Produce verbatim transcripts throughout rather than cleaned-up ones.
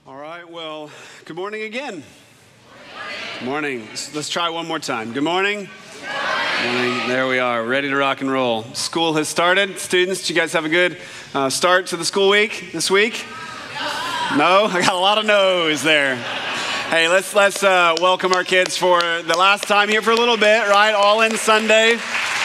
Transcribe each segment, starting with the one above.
All right, well, good morning again. Good morning. Let's try one more time. Good morning. Good morning. There we are, ready to rock and roll. School has started. Students, did you guys have a good uh, start to the school week this week? No? I got a lot of no's there. Hey, let's let's uh, welcome our kids for the last time here for a little bit, right? All in Sunday.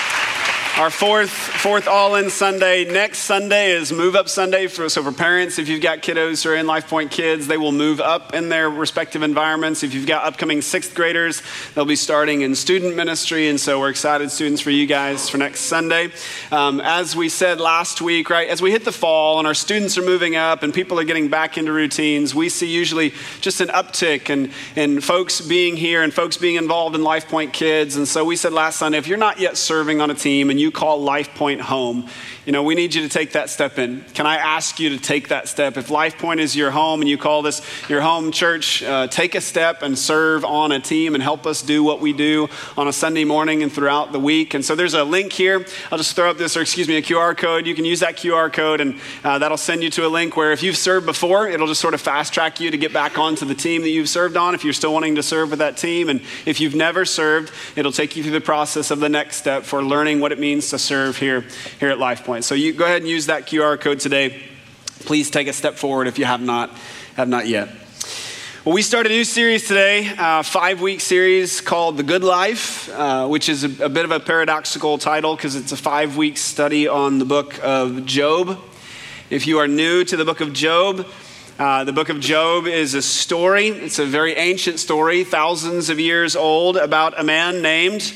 Our fourth fourth All-In Sunday. Next Sunday is Move Up Sunday. For, so for parents, if you've got kiddos who are in LifePoint Kids, they will move up in their respective environments. If you've got upcoming sixth graders, they'll be starting in student ministry. And so we're excited, students, for you guys for next Sunday. Um, as we said last week, right, as we hit the fall and our students are moving up and people are getting back into routines, we see usually just an uptick in, in folks being here and folks being involved in LifePoint Kids. And so we said last Sunday, if you're not yet serving on a team and you call LifePoint home, you know, we need you to take that step in. Can I ask you to take that step? If LifePoint is your home and you call this your home church, uh, take a step and serve on a team and help us do what we do on a Sunday morning and throughout the week. And so there's a link here. I'll just throw up this, or excuse me, a Q R code. You can use that Q R code and uh, that'll send you to a link where if you've served before, it'll just sort of fast track you to get back onto the team that you've served on if you're still wanting to serve with that team. And if you've never served, it'll take you through the process of the next step for learning what it means to serve here, here at LifePoint. So you go ahead and use that Q R code today. Please take a step forward if you have not, have not yet. Well, we start a new series today, a five-week series called The Good Life, uh, which is a, a bit of a paradoxical title because it's a five-week study on the book of Job. If you are new to the book of Job, uh, the book of Job is a story. It's a very ancient story, thousands of years old, about a man named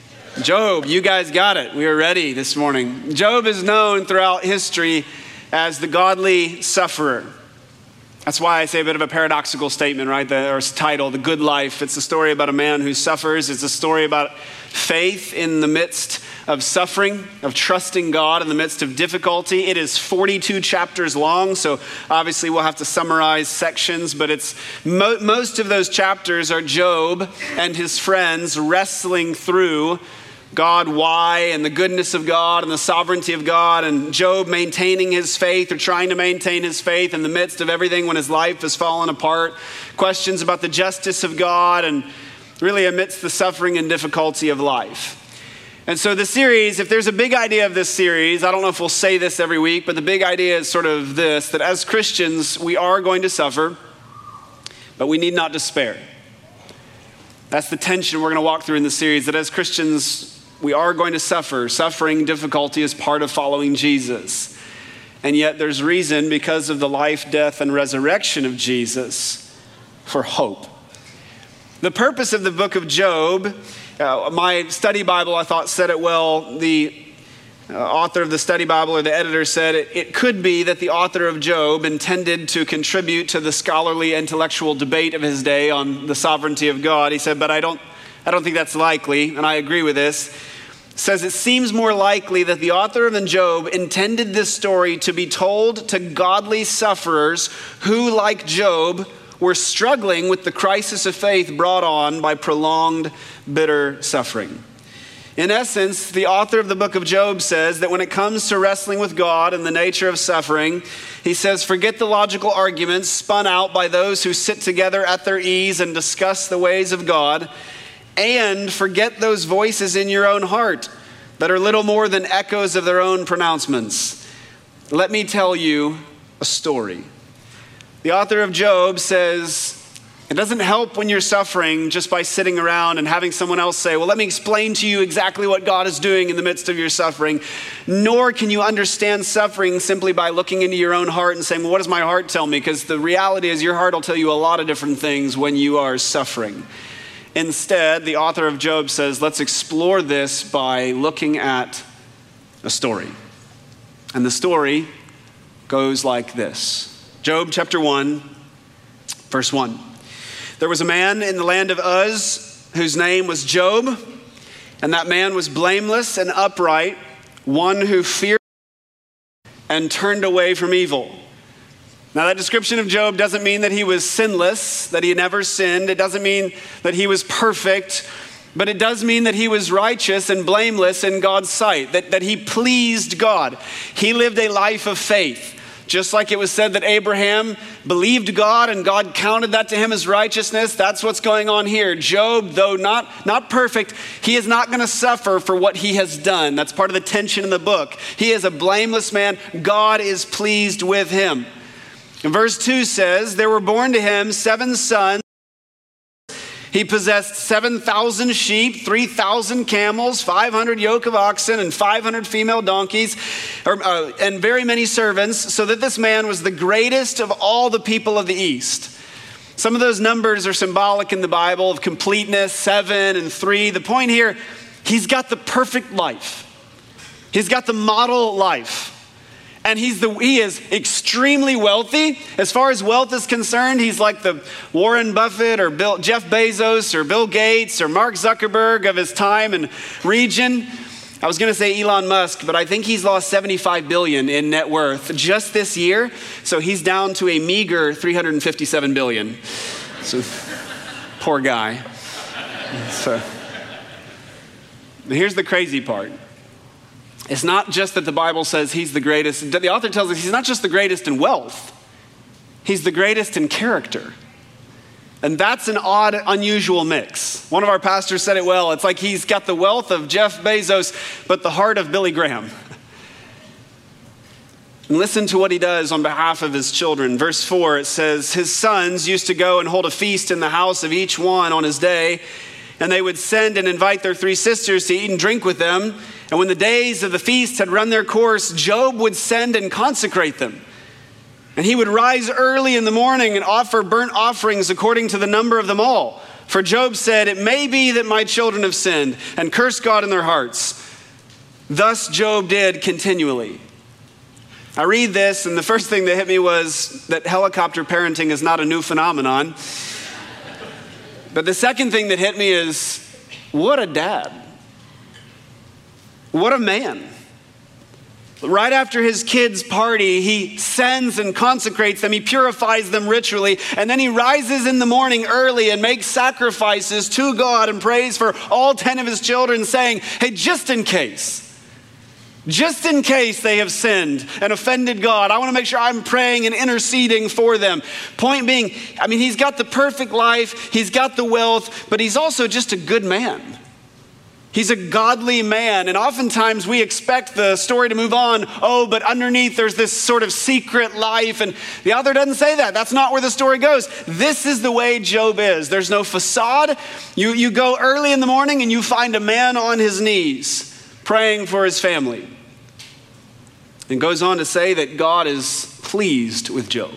Job. You guys got it. We are ready this morning. Job is known throughout history as the godly sufferer. That's why I say a bit of a paradoxical statement, right? The or title, The Good Life. It's a story about a man who suffers. It's a story about faith in the midst of suffering, of trusting God in the midst of difficulty. It is forty-two chapters long, so obviously we'll have to summarize sections, but it's mo- most of those chapters are Job and his friends wrestling through God, why, and the goodness of God and the sovereignty of God, and Job maintaining his faith or trying to maintain his faith in the midst of everything when his life has fallen apart, questions about the justice of God, and really amidst the suffering and difficulty of life. And so the series, if there's a big idea of this series, I don't know if we'll say this every week, but the big idea is sort of this, that as Christians, we are going to suffer, but we need not despair. That's the tension we're going to walk through in the series, that as Christians, we are going to suffer. Suffering, difficulty is part of following Jesus. And yet there's reason, because of the life, death, and resurrection of Jesus, for hope. The purpose of the book of Job, uh, my study Bible, I thought, said it well. The uh, author of the study Bible, or the editor, said it, it could be that the author of Job intended to contribute to the scholarly intellectual debate of his day on the sovereignty of God. He said, but I don't I don't think that's likely, and I agree with this. Says it seems more likely that the author of Job intended this story to be told to godly sufferers who, like Job, were struggling with the crisis of faith brought on by prolonged, bitter suffering. In essence, the author of the book of Job says that when it comes to wrestling with God and the nature of suffering, he says, forget the logical arguments spun out by those who sit together at their ease and discuss the ways of God, and forget those voices in your own heart that are little more than echoes of their own pronouncements. Let me tell you a story. The author of Job says, it doesn't help when you're suffering just by sitting around and having someone else say, well, let me explain to you exactly what God is doing in the midst of your suffering. Nor can you understand suffering simply by looking into your own heart and saying, well, what does my heart tell me? Because the reality is your heart will tell you a lot of different things when you are suffering. Instead, the author of Job says, let's explore this by looking at a story. And the story goes like this. Job chapter one, verse one. There was a man in the land of Uz whose name was Job, and that man was blameless and upright, one who feared and turned away from evil. Now, that description of Job doesn't mean that he was sinless, that he never sinned. It doesn't mean that he was perfect, but it does mean that he was righteous and blameless in God's sight, that, that he pleased God. He lived a life of faith. Just like it was said that Abraham believed God and God counted that to him as righteousness, that's what's going on here. Job, though not, not perfect, he is not going to suffer for what he has done. That's part of the tension in the book. He is a blameless man. God is pleased with him. And verse two says, there were born to him seven sons. He possessed seven thousand sheep, three thousand camels, five hundred yoke of oxen, and five hundred female donkeys, or, uh, and very many servants, so that this man was the greatest of all the people of the East. Some of those numbers are symbolic in the Bible of completeness, seven and three. The point here, he's got the perfect life. He's got the model life. And he's the, he is extremely wealthy. As far as wealth is concerned, he's like the Warren Buffett or Bill, Jeff Bezos or Bill Gates or Mark Zuckerberg of his time and region. I was going to say Elon Musk, but I think he's lost seventy-five billion dollars in net worth just this year. So he's down to a meager three hundred fifty-seven billion dollars. So poor guy. So here's the crazy part. It's not just that the Bible says he's the greatest. The author tells us he's not just the greatest in wealth. He's the greatest in character. And that's an odd, unusual mix. One of our pastors said it well. It's like he's got the wealth of Jeff Bezos, but the heart of Billy Graham. And listen to what he does on behalf of his children. Verse four, it says, his sons used to go and hold a feast in the house of each one on his day, and they would send and invite their three sisters to eat and drink with them. And when the days of the feast had run their course, Job would send and consecrate them. And he would rise early in the morning and offer burnt offerings according to the number of them all. For Job said, it may be that my children have sinned and cursed God in their hearts. Thus Job did continually. I read this, and the first thing that hit me was that helicopter parenting is not a new phenomenon. But the second thing that hit me is, what a dad. What a man. Right after his kids' party, he sends and consecrates them. He purifies them ritually. And then he rises in the morning early and makes sacrifices to God and prays for all ten of his children, saying, hey, just in case, just in case they have sinned and offended God, I want to make sure I'm praying and interceding for them. Point being, I mean, he's got the perfect life. He's got the wealth, but he's also just a good man. He's a godly man, and oftentimes we expect the story to move on. Oh, but underneath there's this sort of secret life, and the author doesn't say that. That's not where the story goes. This is the way Job is. There's no facade. You, you go early in the morning and you find a man on his knees praying for his family. And goes on to say that God is pleased with Job.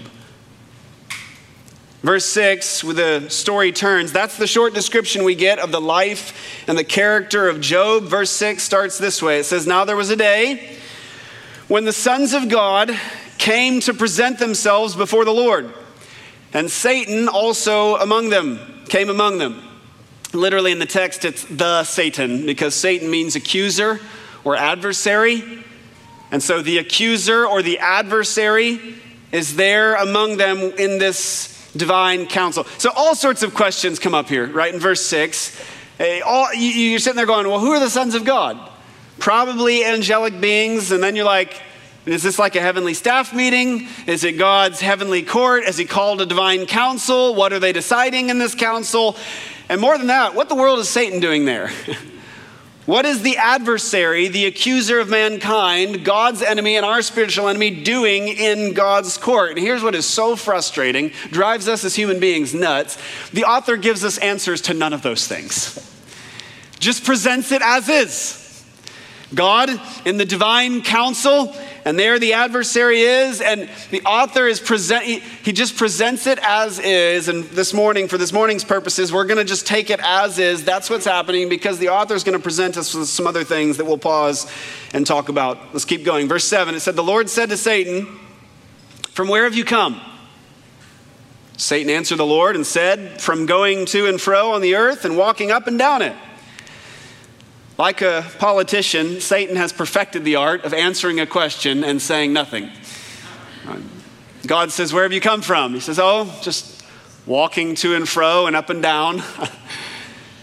Verse six, where the story turns, that's the short description we get of the life and the character of Job. Verse six starts this way. It says, now there was a day when the sons of God came to present themselves before the Lord, and Satan also among them, came among them. Literally in the text, it's the Satan, because Satan means accuser or adversary. And so the accuser or the adversary is there among them in this divine counsel. So all sorts of questions come up here, right? In verse six, all, you're sitting there going, well, who are the sons of God? Probably angelic beings. And then you're like, is this like a heavenly staff meeting? Is it God's heavenly court? Has he called a divine council? What are they deciding in this council? And more than that, what the world is Satan doing there? What is the adversary, the accuser of mankind, God's enemy and our spiritual enemy, doing in God's court? And here's what is so frustrating, drives us as human beings nuts. The author gives us answers to none of those things. Just presents it as is. God in the divine council, and there the adversary is, and the author is present. He, he just presents it as is. And this morning, for this morning's purposes, we're going to just take it as is. That's what's happening, because the author is going to present us with some other things that we'll pause and talk about. Let's keep going. Verse seven, it said, the Lord said to Satan, from where have you come? Satan answered the Lord and said, from going to and fro on the earth and walking up and down it. Like a politician, Satan has perfected the art of answering a question and saying nothing. God says, where have you come from? He says, oh, just walking to and fro and up and down.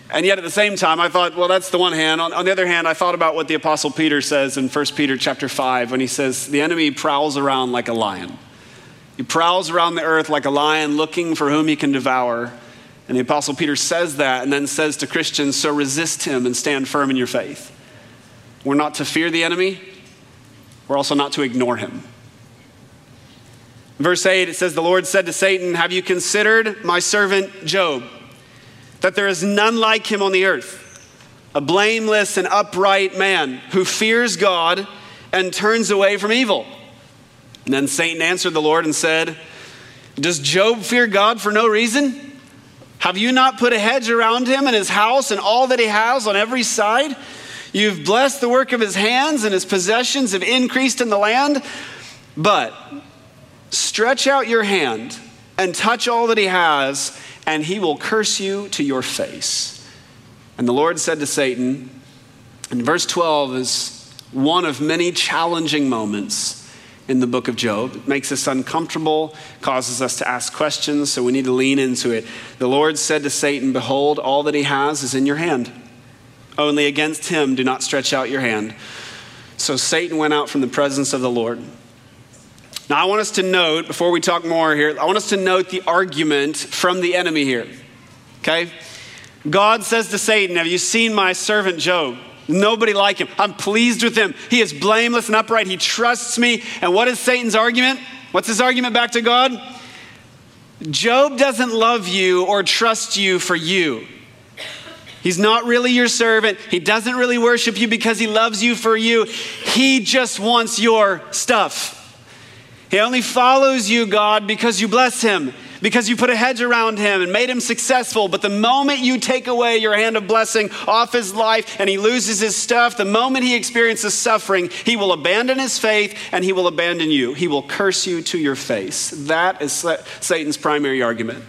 And yet at the same time, I thought, well, that's the one hand. On, on the other hand, I thought about what the Apostle Peter says in First Peter chapter five when he says, the enemy prowls around like a lion. He prowls around the earth like a lion looking for whom he can devour. And the Apostle Peter says that and then says to Christians, so resist him and stand firm in your faith. We're not to fear the enemy. We're also not to ignore him. Verse eight, it says, the Lord said to Satan, have you considered my servant Job, that there is none like him on the earth, a blameless and upright man who fears God and turns away from evil? And then Satan answered the Lord and said, does Job fear God for no reason? Have you not put a hedge around him and his house and all that he has on every side? You've blessed the work of his hands, and his possessions have increased in the land. But stretch out your hand and touch all that he has, and he will curse you to your face. And the Lord said to Satan, and verse twelve is one of many challenging moments in the book of Job. It makes us uncomfortable, causes us to ask questions, so we need to lean into it. The Lord said to Satan, behold, all that he has is in your hand. Only against him do not stretch out your hand. So Satan went out from the presence of the Lord. Now I want us to note, before we talk more here, I want us to note the argument from the enemy here. Okay? God says to Satan, have you seen my servant Job? Nobody like him. I'm pleased with him. He is blameless and upright. He trusts me. And what is Satan's argument? What's his argument back to God? Job doesn't love you or trust you for you. He's not really your servant. He doesn't really worship you because he loves you for you. He just wants your stuff. He only follows you, God, because you bless him, because you put a hedge around him and made him successful. But the moment you take away your hand of blessing off his life and he loses his stuff, the moment he experiences suffering, he will abandon his faith and he will abandon you. He will curse you to your face. That is Satan's primary argument.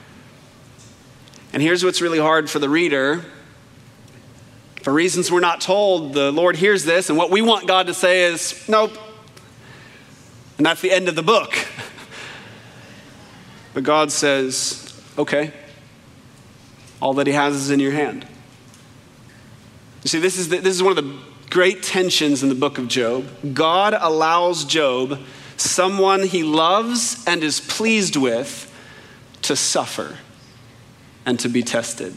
And here's what's really hard for the reader. For reasons we're not told, the Lord hears this, and what we want God to say is, nope. And that's the end of the book. But God says, okay, all that he has is in your hand. You see, this is, the, this is one of the great tensions in the book of Job. God allows Job, someone he loves and is pleased with, to suffer and to be tested.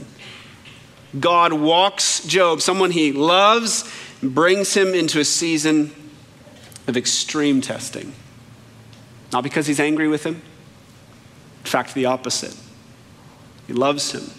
God walks Job, someone he loves, brings him into a season of extreme testing. Not because he's angry with him. In fact, the opposite. He loves him.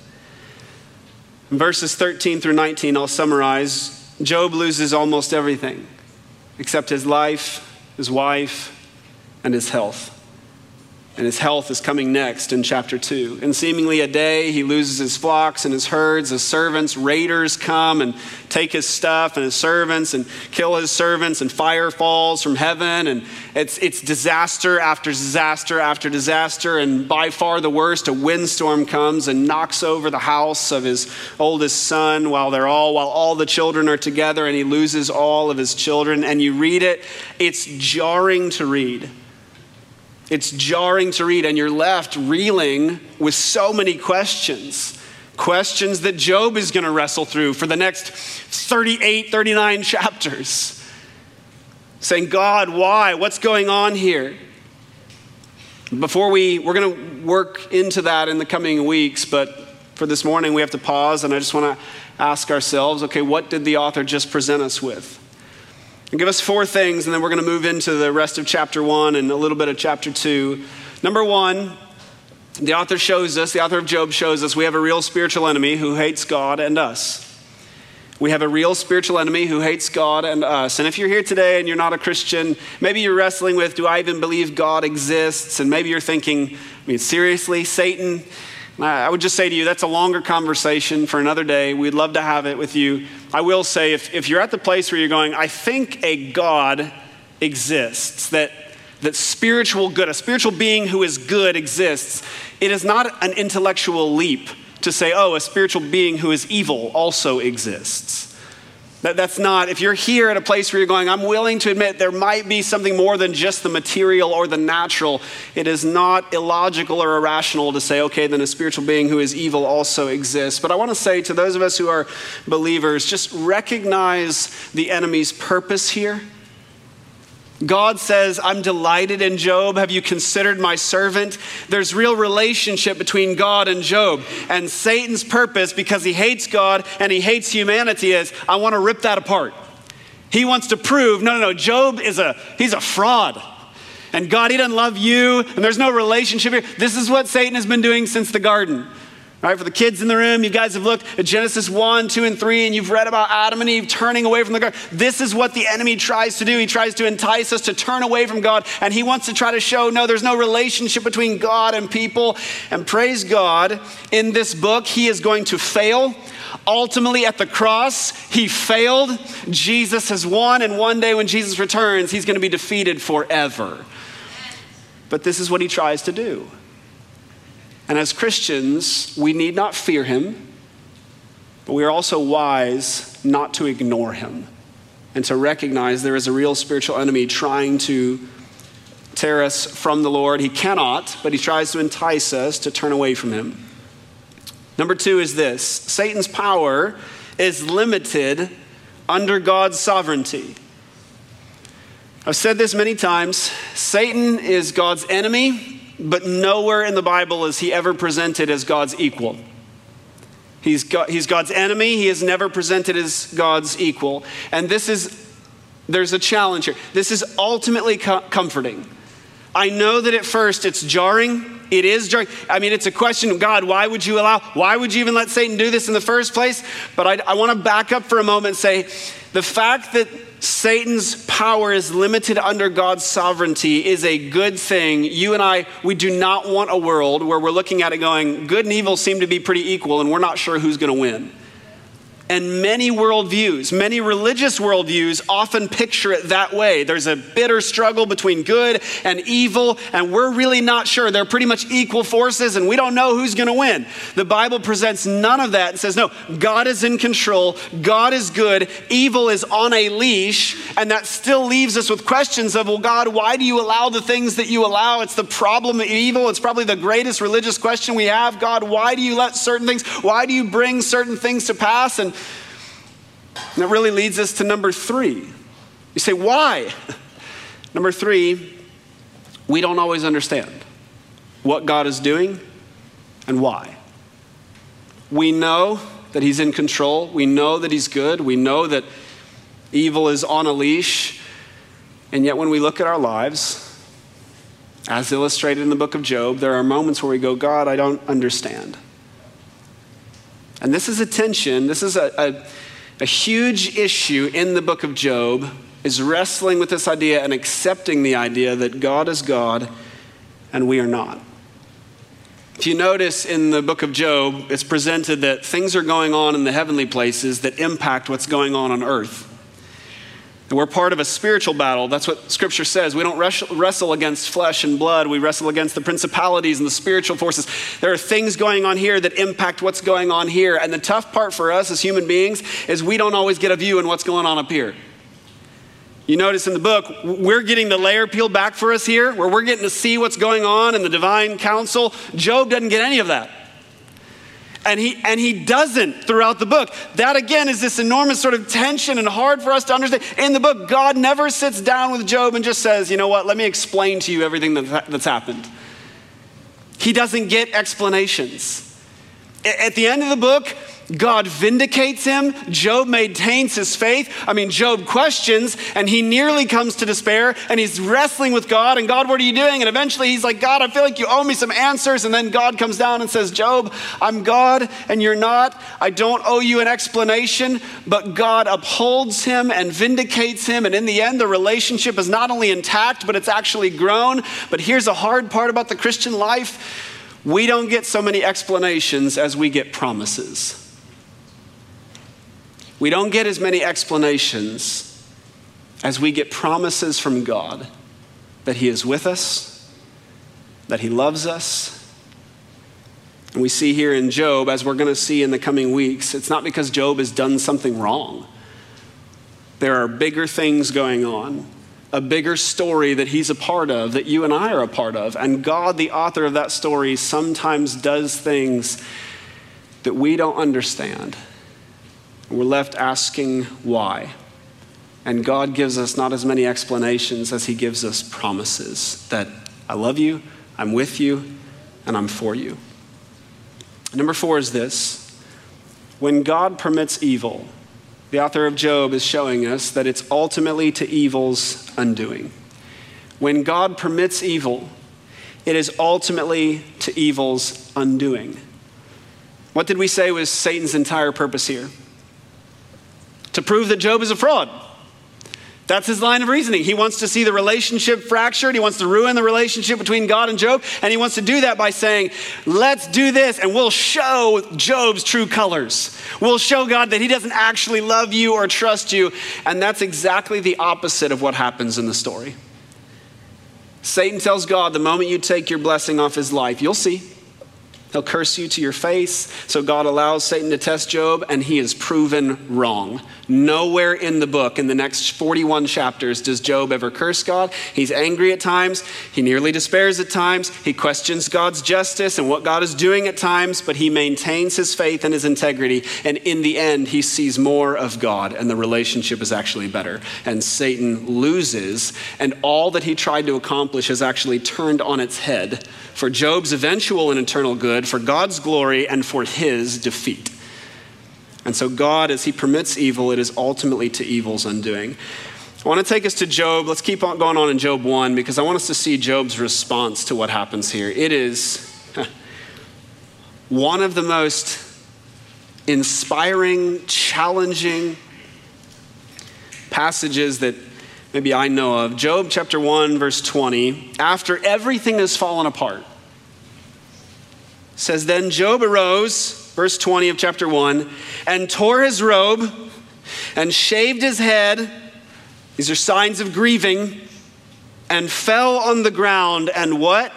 In verses thirteen through nineteen, I'll summarize. Job loses almost everything except his life, his wife, and his health. And his health is coming next in chapter two. In seemingly a day, he loses his flocks and his herds, his servants. Raiders come and take his stuff and his servants and kill his servants, and fire falls from heaven. And it's, it's disaster after disaster after disaster. And by far the worst, a windstorm comes and knocks over the house of his oldest son while they're all, while all the children are together, and he loses all of his children. And you read it, it's jarring to read. It's jarring to read, and you're left reeling with so many questions. Questions that Job is going to wrestle through for the next thirty-eight, thirty-nine chapters. Saying, God, why? What's going on here? Before we, we're going to work into that in the coming weeks, but for this morning we have to pause, and I just want to ask ourselves, okay, what did the author just present us with? And give us four things, and then we're going to move into the rest of chapter one and a little bit of chapter two. Number one, the author shows us, the author of Job shows us, we have a real spiritual enemy who hates God and us. We have a real spiritual enemy who hates God and us. And if you're here today and you're not a Christian, maybe you're wrestling with, do I even believe God exists? And maybe you're thinking, I mean, seriously, Satan? I would just say to you, that's a longer conversation for another day. We'd love to have it with you. I will say, if, if you're at the place where you're going, I think a God exists, that, that spiritual good, a spiritual being who is good exists, it is not an intellectual leap to say, oh, a spiritual being who is evil also exists. That, that's not, if you're here at a place where you're going, I'm willing to admit there might be something more than just the material or the natural. It is not illogical or irrational to say, okay, then a spiritual being who is evil also exists. But I want to say to those of us who are believers, just recognize the enemy's purpose here. God says, I'm delighted in Job. Have you considered my servant? There's real relationship between God and Job. And Satan's purpose, because he hates God and he hates humanity, is I want to rip that apart. He wants to prove, no, no, no, Job is a, he's a fraud. And God, he doesn't love you, and there's no relationship here. This is what Satan has been doing since the garden. All right, for the kids in the room, you guys have looked at Genesis one, two, and three, and you've read about Adam and Eve turning away from the garden. This is what the enemy tries to do. He tries to entice us to turn away from God, and he wants to try to show, no, there's no relationship between God and people. And praise God, in this book, he is going to fail. Ultimately, at the cross, he failed. Jesus has won, and one day when Jesus returns, he's going to be defeated forever. But this is what he tries to do. And as Christians, we need not fear him, but we are also wise not to ignore him and to recognize there is a real spiritual enemy trying to tear us from the Lord. He cannot, but he tries to entice us to turn away from him. Number two is this: Satan's power is limited under God's sovereignty. I've said this many times. Satan is God's enemy, but nowhere in the Bible is he ever presented as God's equal. He's, God, he's God's enemy. He is never presented as God's equal. And this is, there's a challenge here. This is ultimately co- comforting. I know that at first it's jarring. It is jarring. I mean, it's a question of God, why would you allow, why would you even let Satan do this in the first place? But I, I want to back up for a moment and say, the fact that Satan's power is limited under God's sovereignty is a good thing. You and I, we do not want a world where we're looking at it going, good and evil seem to be pretty equal and we're not sure who's going to win. And many worldviews, many religious worldviews often picture it that way. There's a bitter struggle between good and evil, and we're really not sure. They're pretty much equal forces, and we don't know who's going to win. The Bible presents none of that and says, no, God is in control. God is good. Evil is on a leash, and that still leaves us with questions of, well, God, why do you allow the things that you allow? It's the problem of evil. It's probably the greatest religious question we have. God, why do you let certain things, why do you bring certain things to pass? And And that really leads us to number three. You say, why? Number three, we don't always understand what God is doing and why. We know that he's in control. We know that he's good. We know that evil is on a leash. And yet when we look at our lives, as illustrated in the book of Job, there are moments where we go, God, I don't understand. And this is a tension. This is a... a A huge issue in the book of Job is wrestling with this idea and accepting the idea that God is God and we are not. If you notice in the book of Job, it's presented that things are going on in the heavenly places that impact what's going on on earth. And we're part of a spiritual battle. That's what Scripture says. We don't wrestle against flesh and blood. We wrestle against the principalities and the spiritual forces. There are things going on here that impact what's going on here. And the tough part for us as human beings is we don't always get a view on what's going on up here. You notice in the book, we're getting the layer peeled back for us here, where we're getting to see what's going on in the divine council. Job doesn't get any of that. And he and he doesn't throughout the book. That again is this enormous sort of tension and hard for us to understand. In the book, God never sits down with Job and just says, you know what, let me explain to you everything that, that's happened. He doesn't get explanations. At the end of the book, God vindicates him. Job maintains his faith. I mean, Job questions and he nearly comes to despair and he's wrestling with God and God, what are you doing? And eventually he's like, God, I feel like you owe me some answers. And then God comes down and says, Job, I'm God and you're not. I don't owe you an explanation, but God upholds him and vindicates him. And in the end, the relationship is not only intact, but it's actually grown. But here's a hard part about the Christian life. We don't get so many explanations as we get promises. We don't get as many explanations as we get promises from God that he is with us, that he loves us. And we see here in Job, as we're going to see in the coming weeks, it's not because Job has done something wrong. There are bigger things going on, a bigger story that he's a part of, that you and I are a part of. And God, the author of that story, sometimes does things that we don't understand. We're left asking why. And God gives us not as many explanations as he gives us promises that I love you, I'm with you, and I'm for you. Number four is this. When God permits evil, the author of Job is showing us that it's ultimately to evil's undoing. When God permits evil, it is ultimately to evil's undoing. What did we say was Satan's entire purpose here? To prove that Job is a fraud. That's his line of reasoning. He wants to see the relationship fractured. He wants to ruin the relationship between God and Job. And he wants to do that by saying, let's do this and we'll show Job's true colors. We'll show God that he doesn't actually love you or trust you. And that's exactly the opposite of what happens in the story. Satan tells God, the moment you take your blessing off his life, you'll see. He'll curse you to your face. So God allows Satan to test Job, and he is proven wrong. Nowhere in the book, in the next forty-one chapters, does Job ever curse God. He's angry at times. He nearly despairs at times. He questions God's justice and what God is doing at times, but he maintains his faith and his integrity. And in the end, he sees more of God, and the relationship is actually better. And Satan loses, and all that he tried to accomplish is actually turned on its head for Job's eventual and eternal good, for God's glory, and for his defeat. And so God, as he permits evil, it is ultimately to evil's undoing. I want to take us to Job. Let's keep on going on in Job one, because I want us to see Job's response to what happens here. It is one of the most inspiring, challenging passages that maybe I know of. Job chapter one, verse twenty, after everything has fallen apart, says, then Job arose, verse twenty of chapter one, and tore his robe and shaved his head. These are signs of grieving. And fell on the ground and what?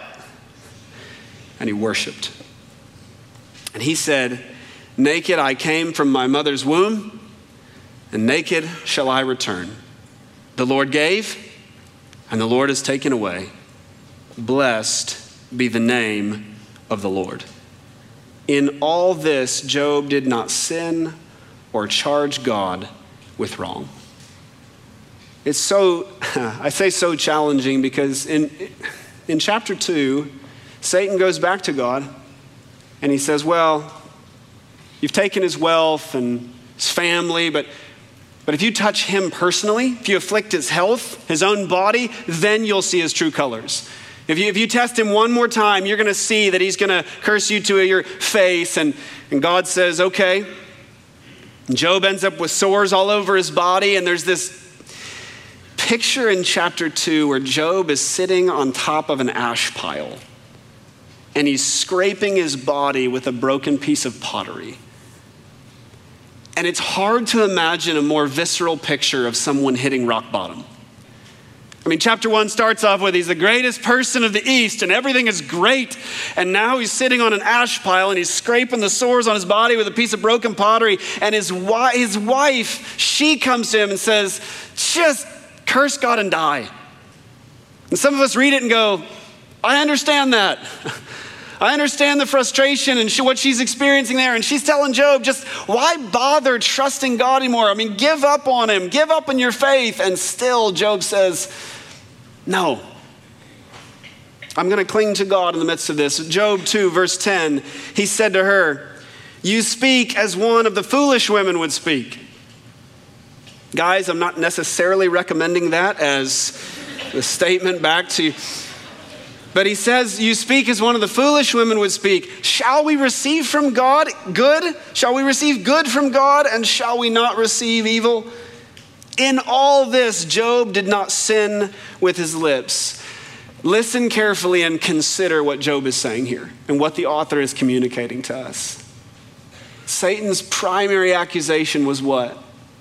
And he worshiped. And he said, naked I came from my mother's womb, and naked shall I return. The Lord gave, and the Lord has taken away. Blessed be the name of the Lord. In all this, Job did not sin or charge God with wrong. It's so, I say so challenging because in, in chapter two, Satan goes back to God and he says, well, you've taken his wealth and his family, but, but if you touch him personally, if you afflict his health, his own body, then you'll see his true colors. If you, if you test him one more time, you're going to see that he's going to curse you to your face. And, and God says, okay. And Job ends up with sores all over his body. And there's this picture in chapter two where Job is sitting on top of an ash pile. And he's scraping his body with a broken piece of pottery. And it's hard to imagine a more visceral picture of someone hitting rock bottom. I mean, chapter one starts off with he's the greatest person of the East and everything is great. And now he's sitting on an ash pile and he's scraping the sores on his body with a piece of broken pottery. And his, wi- his wife, she comes to him and says, just curse God and die. And some of us read it and go, I understand that. I understand the frustration and what she's experiencing there. And she's telling Job, just why bother trusting God anymore? I mean, give up on him. Give up on your faith. And still Job says, no, I'm going to cling to God in the midst of this. Job two, verse ten, he said to her, you speak as one of the foolish women would speak. Guys, I'm not necessarily recommending that as a statement back to, but he says, you speak as one of the foolish women would speak. Shall we receive from God good? Shall we receive good from God, and shall we not receive evil? In all this, Job did not sin with his lips. Listen carefully and consider what Job is saying here and what the author is communicating to us. Satan's primary accusation was what?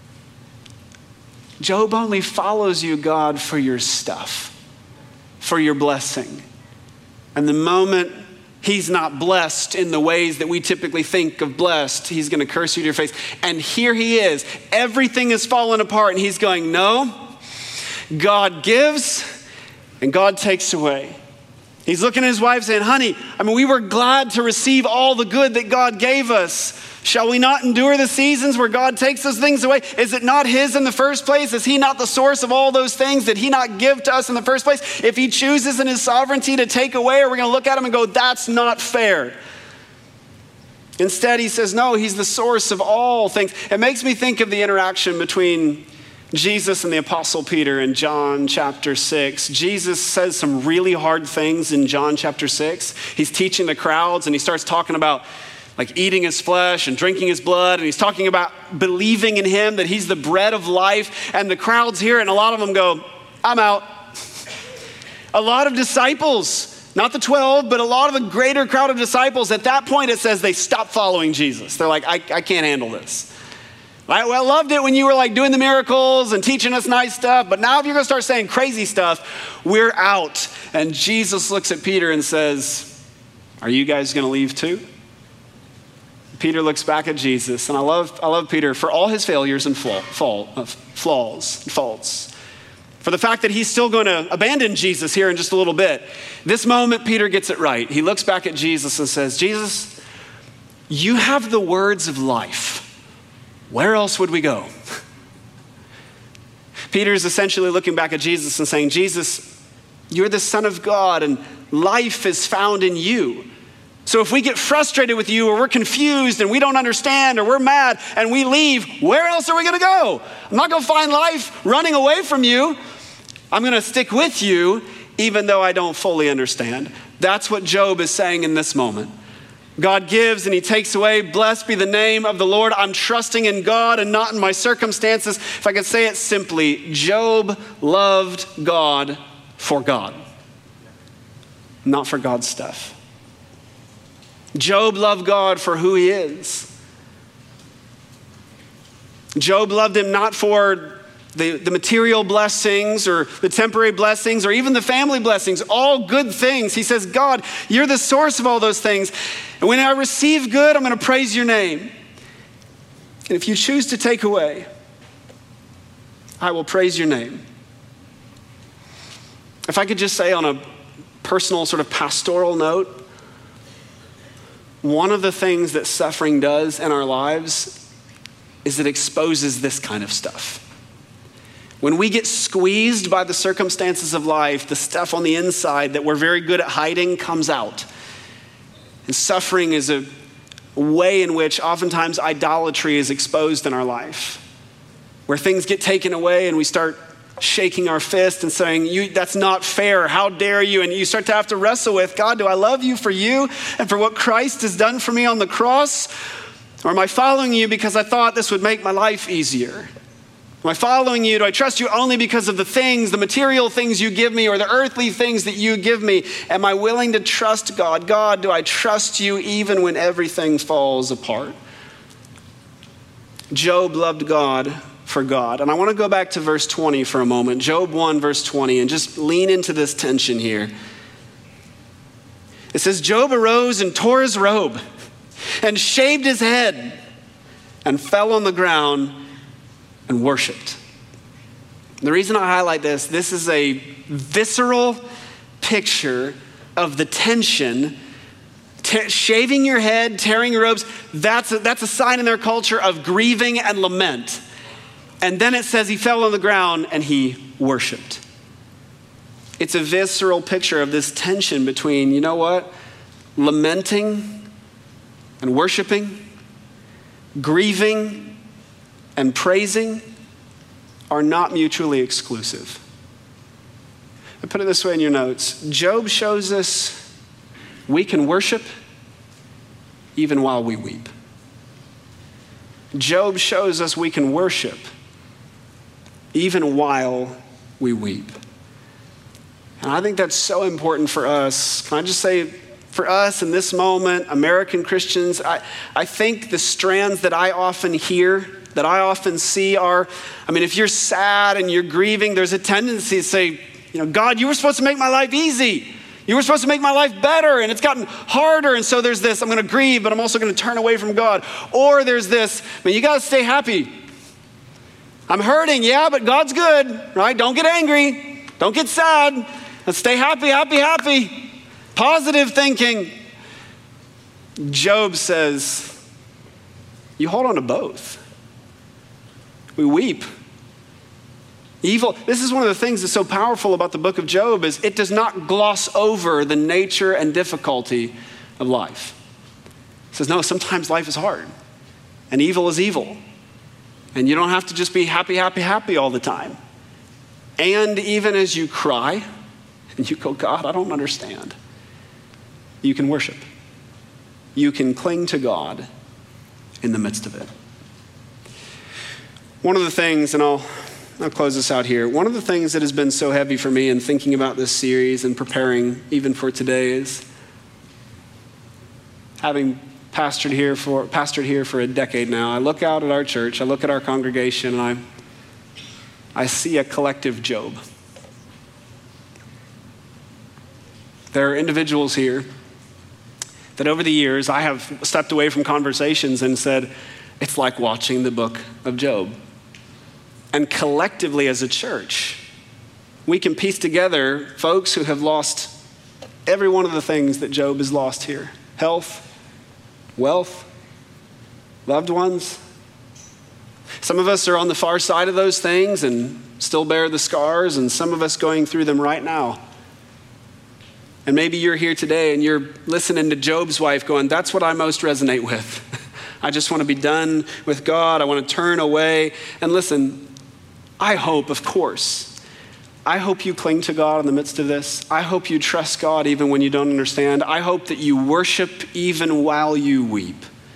Job only follows you, God, for your stuff, for your blessing. And the moment He's not blessed in the ways that we typically think of blessed. He's going to curse you to your face. And here he is. Everything is falling apart. And he's going, no, God gives and God takes away. He's looking at his wife saying, honey, I mean, we were glad to receive all the good that God gave us. Shall we not endure the seasons where God takes those things away? Is it not his in the first place? Is he not the source of all those things? Did he not give to us in the first place? If he chooses in his sovereignty to take away, are we going to look at him and go, that's not fair? Instead, he says, no, he's the source of all things. It makes me think of the interaction between Jesus and the Apostle Peter in John chapter six. Jesus says some really hard things in John chapter six. He's teaching the crowds and he starts talking about like eating his flesh and drinking his blood. And he's talking about believing in him, that he's the bread of life. And the crowds hear it and a lot of them go, I'm out. A lot of disciples, not the twelve, but a lot of the greater crowd of disciples, at that point it says they stop following Jesus. They're like, I, I can't handle this. I, well, I loved it when you were like doing the miracles and teaching us nice stuff, but now if you're gonna start saying crazy stuff, we're out. And Jesus looks at Peter and says, are you guys gonna leave too? Peter looks back at Jesus, and I love, I love Peter for all his failures and flaw, fall, uh, flaws, faults. For the fact that he's still going to abandon Jesus here in just a little bit. This moment, Peter gets it right. He looks back at Jesus and says, Jesus, you have the words of life. Where else would we go? Peter's essentially looking back at Jesus and saying, Jesus, you're the Son of God, and life is found in you. So if we get frustrated with you or we're confused and we don't understand or we're mad and we leave, where else are we going to go? I'm not going to find life running away from you. I'm going to stick with you even though I don't fully understand. That's what Job is saying in this moment. God gives and he takes away. Blessed be the name of the Lord. I'm trusting in God and not in my circumstances. If I could say it simply, Job loved God for God, not for God's stuff. Job loved God for who he is. Job loved him not for the, the material blessings or the temporary blessings or even the family blessings, all good things. He says, God, you're the source of all those things. And when I receive good, I'm going to praise your name. And if you choose to take away, I will praise your name. If I could just say on a personal sort of pastoral note, one of the things that suffering does in our lives is it exposes this kind of stuff. When we get squeezed by the circumstances of life, the stuff on the inside that we're very good at hiding comes out. And suffering is a way in which oftentimes idolatry is exposed in our life, where things get taken away and we start shaking our fist and saying, "You, that's not fair. How dare you?" And you start to have to wrestle with, God, do I love you for you and for what Christ has done for me on the cross? Or am I following you because I thought this would make my life easier? Am I following you? Do I trust you only because of the things, the material things you give me or the earthly things that you give me? Am I willing to trust God? God, do I trust you even when everything falls apart? Job loved God for God. And I want to go back to verse twenty for a moment. Job one, verse twenty, and just lean into this tension here. It says, Job arose and tore his robe and shaved his head and fell on the ground and worshiped. The reason I highlight this, this is a visceral picture of the tension. Te- shaving your head, tearing your robes, that's a, that's a sign in their culture of grieving and lament. And then it says he fell on the ground and he worshiped. It's a visceral picture of this tension between, you know what, lamenting and worshiping, grieving and praising are not mutually exclusive. I put it this way in your notes. Job shows us we can worship even while we weep. Job shows us we can worship even while we weep. And I think that's so important for us. Can I just say, for us in this moment, American Christians, I, I think the strands that I often hear, that I often see are, I mean, if you're sad and you're grieving, there's a tendency to say, you know, God, you were supposed to make my life easy. You were supposed to make my life better, and it's gotten harder. And so there's this, I'm going to grieve, but I'm also going to turn away from God. Or there's this, man, you got to stay happy. I'm hurting, yeah, but God's good, right? Don't get angry. Don't get sad. Let's stay happy, happy, happy. Positive thinking. Job says, you hold on to both. We weep. Evil, this is one of the things that's so powerful about the book of Job is it does not gloss over the nature and difficulty of life. It says, no, sometimes life is hard and evil is evil. And you don't have to just be happy, happy, happy all the time. And even as you cry and you go, God, I don't understand, you can worship. You can cling to God in the midst of it. One of the things, and I'll I'll close this out here. One of the things that has been so heavy for me in thinking about this series and preparing even for today is having pastored here for pastored here for a decade now. I look out at our church, I look at our congregation, and I I see a collective Job. There are individuals here that over the years I have stepped away from conversations and said, it's like watching the book of Job. And collectively as a church, we can piece together folks who have lost every one of the things that Job has lost here. Health, wealth, loved ones. Some of us are on the far side of those things and still bear the scars, and some of us going through them right now. And maybe you're here today and you're listening to Job's wife going, that's what I most resonate with. I just want to be done with God. I want to turn away. And listen, I hope, of course, I hope you cling to God in the midst of this. I hope you trust God even when you don't understand. I hope that you worship even while you weep.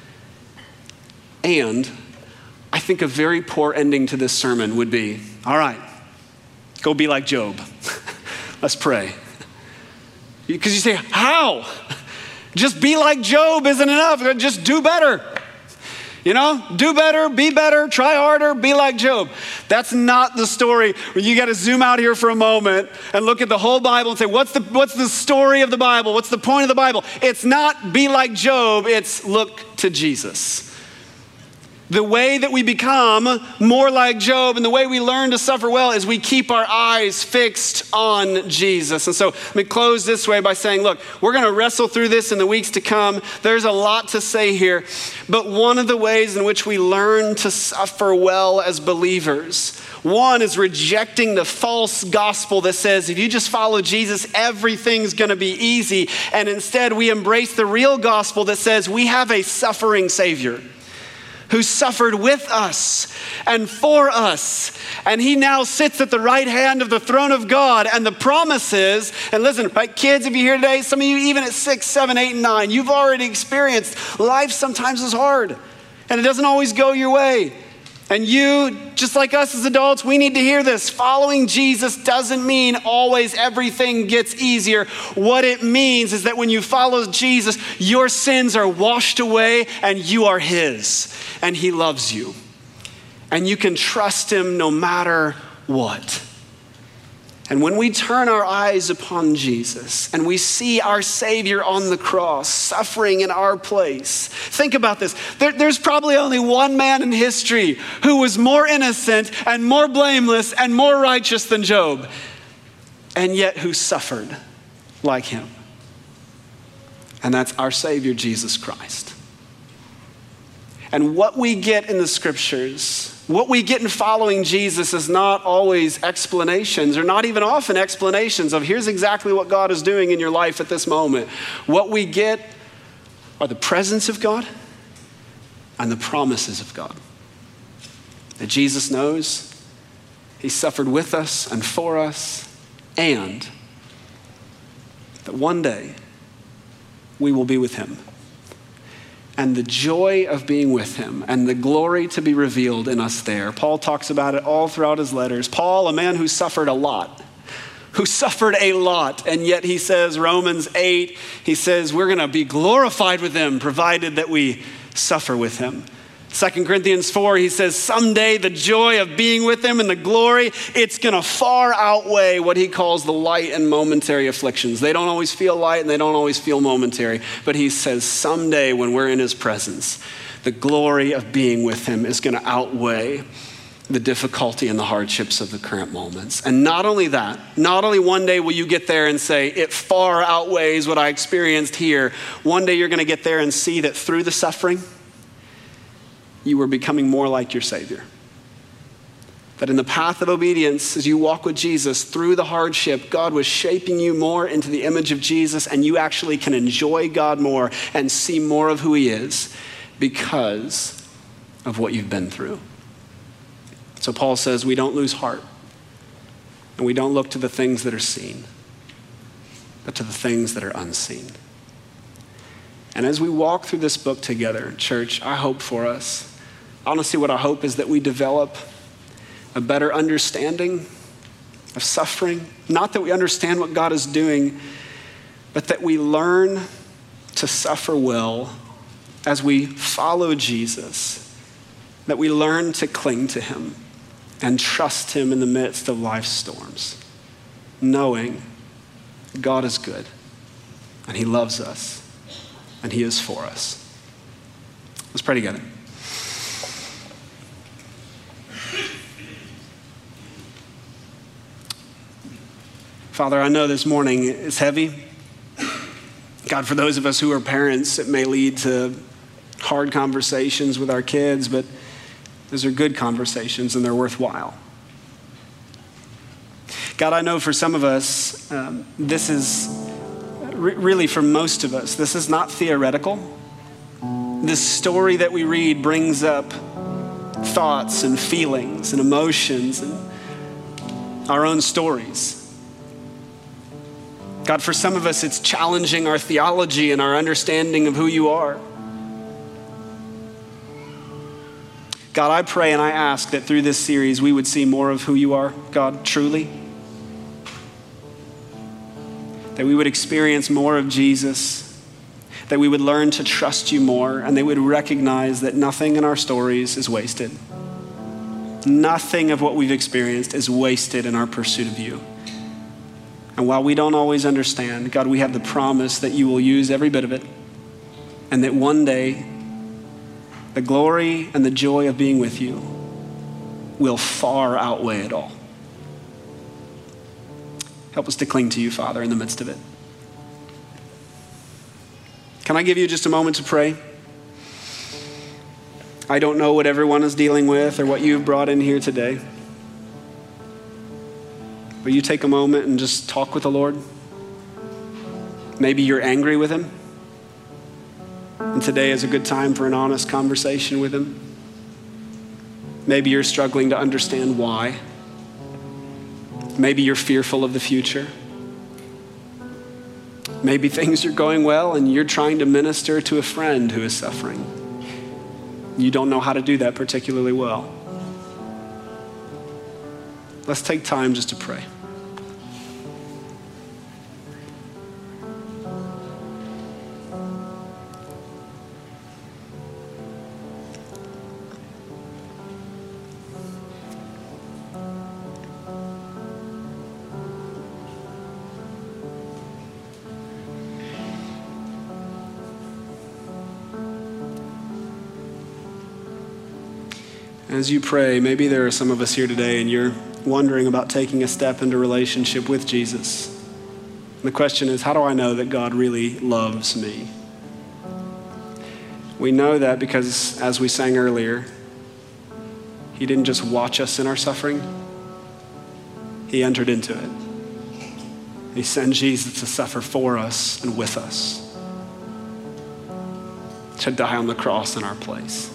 And I think a very poor ending to this sermon would be, all right, go be like Job. Let's pray. Because you say, how? Just be like Job isn't enough. Just do better. You know, do better, be better, try harder, be like Job. That's not the story. You got to zoom out here for a moment and look at the whole Bible and say, what's the, what's the story of the Bible? What's the point of the Bible? It's not be like Job, it's look to Jesus. The way that we become more like Job and the way we learn to suffer well is we keep our eyes fixed on Jesus. And so let me close this way by saying, look, we're going to wrestle through this in the weeks to come. There's a lot to say here. But one of the ways in which we learn to suffer well as believers, one is rejecting the false gospel that says if you just follow Jesus, everything's going to be easy. And instead we embrace the real gospel that says we have a suffering Savior who suffered with us and for us. And he now sits at the right hand of the throne of God. And the promise is, and listen, right, kids, if you're here today, some of you even at six, seven, eight, and nine, you've already experienced life sometimes is hard. And it doesn't always go your way. And you, just like us as adults, we need to hear this. Following Jesus doesn't mean always everything gets easier. What it means is that when you follow Jesus, your sins are washed away and you are his. And he loves you. And you can trust him no matter what. And when we turn our eyes upon Jesus and we see our Savior on the cross suffering in our place, think about this. There, there's probably only one man in history who was more innocent and more blameless and more righteous than Job, and yet who suffered like him. And that's our Savior, Jesus Christ. And what we get in the scriptures, what we get in following Jesus is not always explanations, or not even often explanations of here's exactly what God is doing in your life at this moment. What we get are the presence of God and the promises of God. That Jesus knows he suffered with us and for us, and that one day we will be with him. And the joy of being with him and the glory to be revealed in us there. Paul talks about it all throughout his letters. Paul, a man who suffered a lot, who suffered a lot, and yet he says, Romans eight, he says, we're going to be glorified with him provided that we suffer with him. Second Corinthians four, he says, someday the joy of being with him and the glory, it's gonna far outweigh what he calls the light and momentary afflictions. They don't always feel light and they don't always feel momentary, but he says someday when we're in his presence, the glory of being with him is gonna outweigh the difficulty and the hardships of the current moments. And not only that, not only one day will you get there and say, it far outweighs what I experienced here, one day you're gonna get there and see that through the suffering, you were becoming more like your Savior. That in the path of obedience, as you walk with Jesus through the hardship, God was shaping you more into the image of Jesus, and you actually can enjoy God more and see more of who he is because of what you've been through. So Paul says we don't lose heart, and we don't look to the things that are seen, but to the things that are unseen. And as we walk through this book together, church, I hope for us, honestly, what I hope is that we develop a better understanding of suffering. Not that we understand what God is doing, but that we learn to suffer well as we follow Jesus, that we learn to cling to him and trust him in the midst of life's storms, knowing God is good and he loves us and he is for us. Let's pray together. Father, I know this morning is heavy. God, for those of us who are parents, it may lead to hard conversations with our kids, but those are good conversations and they're worthwhile. God, I know for some of us, um, this is re- really for most of us, this is not theoretical. This story that we read brings up thoughts and feelings and emotions and our own stories. God, for some of us, it's challenging our theology and our understanding of who you are. God, I pray and I ask that through this series, we would see more of who you are, God, truly. That we would experience more of Jesus, that we would learn to trust you more, and they would recognize that nothing in our stories is wasted. Nothing of what we've experienced is wasted in our pursuit of you. And while we don't always understand, God, we have the promise that you will use every bit of it, and that one day, the glory and the joy of being with you will far outweigh it all. Help us to cling to you, Father, in the midst of it. Can I give you just a moment to pray? I don't know what everyone is dealing with or what you've brought in here today. Will you take a moment and just talk with the Lord? Maybe you're angry with him, and today is a good time for an honest conversation with him. Maybe you're struggling to understand why. Maybe you're fearful of the future. Maybe things are going well and you're trying to minister to a friend who is suffering. You don't know how to do that particularly well. Let's take time just to pray. As you pray, maybe there are some of us here today and you're wondering about taking a step into relationship with Jesus. And the question is, how do I know that God really loves me? We know that because, as we sang earlier, he didn't just watch us in our suffering, he entered into it. He sent Jesus to suffer for us and with us, to die on the cross in our place.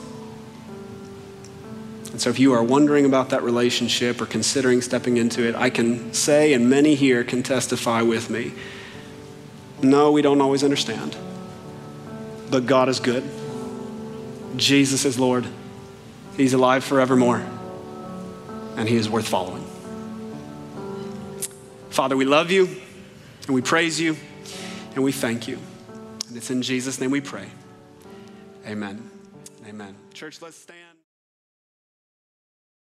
And so if you are wondering about that relationship or considering stepping into it, I can say, and many here can testify with me, no, we don't always understand, but God is good. Jesus is Lord. He's alive forevermore, and he is worth following. Father, we love you, and we praise you, and we thank you. And it's in Jesus' name we pray. Amen. Amen. Church, let's stand.